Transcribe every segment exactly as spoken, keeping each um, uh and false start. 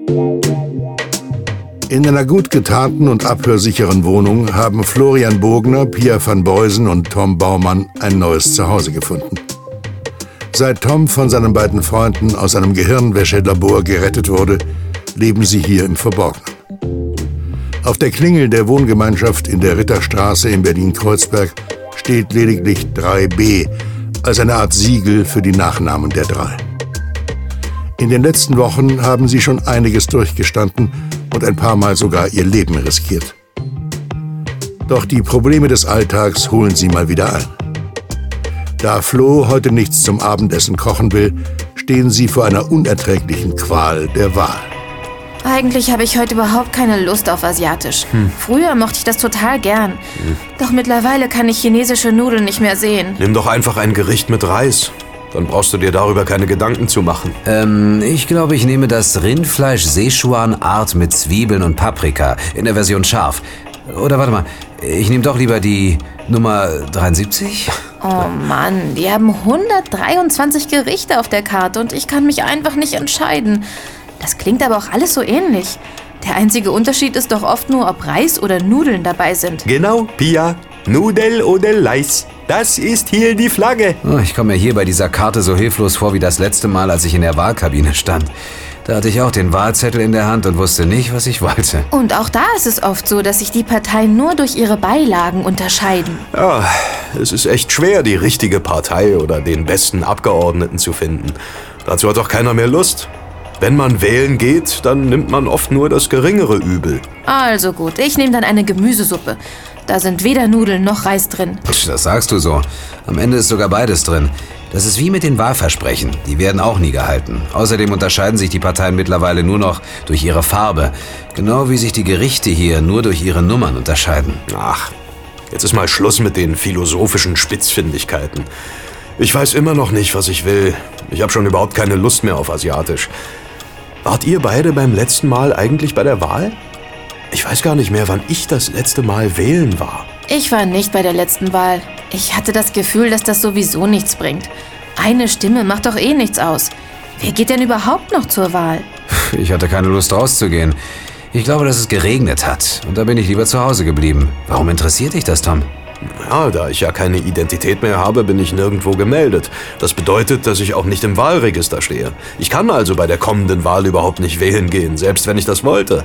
In einer gut getarnten und abhörsicheren Wohnung haben Florian Bogner, Pia van Beusen und Tom Baumann ein neues Zuhause gefunden. Seit Tom von seinen beiden Freunden aus einem Gehirnwäschelabor gerettet wurde, leben sie hier im Verborgenen. Auf der Klingel der Wohngemeinschaft in der Ritterstraße in Berlin-Kreuzberg steht lediglich drei b als eine Art Siegel für die Nachnamen der drei. In den letzten Wochen haben sie schon einiges durchgestanden und ein paar Mal sogar ihr Leben riskiert. Doch die Probleme des Alltags holen sie mal wieder ein. Da Flo heute nichts zum Abendessen kochen will, stehen sie vor einer unerträglichen Qual der Wahl. Eigentlich habe ich heute überhaupt keine Lust auf Asiatisch. Hm. Früher mochte ich das total gern. Hm. Doch mittlerweile kann ich chinesische Nudeln nicht mehr sehen. Nimm doch einfach ein Gericht mit Reis. Dann brauchst du dir darüber keine Gedanken zu machen. Ähm, ich glaube, ich nehme das Rindfleisch Szechuan Art mit Zwiebeln und Paprika in der Version scharf. Oder warte mal, ich nehme doch lieber die Nummer dreiundsiebzig. Oh Mann, die haben hundertdreiundzwanzig Gerichte auf der Karte und ich kann mich einfach nicht entscheiden. Das klingt aber auch alles so ähnlich. Der einzige Unterschied ist doch oft nur, ob Reis oder Nudeln dabei sind. Genau, Pia. Nudel oder Leis. Das ist hier die Flagge. Oh, ich komme mir hier bei dieser Karte so hilflos vor wie das letzte Mal, als ich in der Wahlkabine stand. Da hatte ich auch den Wahlzettel in der Hand und wusste nicht, was ich wollte. Und auch da ist es oft so, dass sich die Parteien nur durch ihre Beilagen unterscheiden. Ja, es ist echt schwer, die richtige Partei oder den besten Abgeordneten zu finden. Dazu hat doch keiner mehr Lust. Wenn man wählen geht, dann nimmt man oft nur das geringere Übel. Also gut, ich nehme dann eine Gemüsesuppe. Da sind weder Nudeln noch Reis drin. Das sagst du so. Am Ende ist sogar beides drin. Das ist wie mit den Wahlversprechen. Die werden auch nie gehalten. Außerdem unterscheiden sich die Parteien mittlerweile nur noch durch ihre Farbe. Genau wie sich die Gerichte hier nur durch ihre Nummern unterscheiden. Ach, jetzt ist mal Schluss mit den philosophischen Spitzfindigkeiten. Ich weiß immer noch nicht, was ich will. Ich habe schon überhaupt keine Lust mehr auf Asiatisch. Wart ihr beide beim letzten Mal eigentlich bei der Wahl? Ich weiß gar nicht mehr, wann ich das letzte Mal wählen war. Ich war nicht bei der letzten Wahl. Ich hatte das Gefühl, dass das sowieso nichts bringt. Eine Stimme macht doch eh nichts aus. Wer geht denn überhaupt noch zur Wahl? Ich hatte keine Lust rauszugehen. Ich glaube, dass es geregnet hat. Und da bin ich lieber zu Hause geblieben. Warum interessiert dich das, Tom? Ja, da ich ja keine Identität mehr habe, bin ich nirgendwo gemeldet. Das bedeutet, dass ich auch nicht im Wahlregister stehe. Ich kann also bei der kommenden Wahl überhaupt nicht wählen gehen, selbst wenn ich das wollte.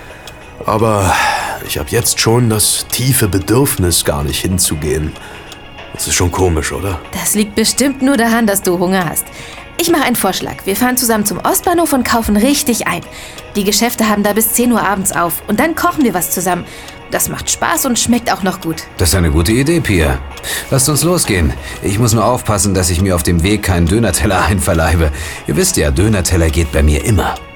Aber ich habe jetzt schon das tiefe Bedürfnis, gar nicht hinzugehen. Das ist schon komisch, oder? Das liegt bestimmt nur daran, dass du Hunger hast. Ich mache einen Vorschlag. Wir fahren zusammen zum Ostbahnhof und kaufen richtig ein. Die Geschäfte haben da bis zehn Uhr abends auf. Und dann kochen wir was zusammen. Das macht Spaß und schmeckt auch noch gut. Das ist eine gute Idee, Pia. Lasst uns losgehen. Ich muss nur aufpassen, dass ich mir auf dem Weg keinen Dönerteller einverleibe. Ihr wisst ja, Dönerteller geht bei mir immer.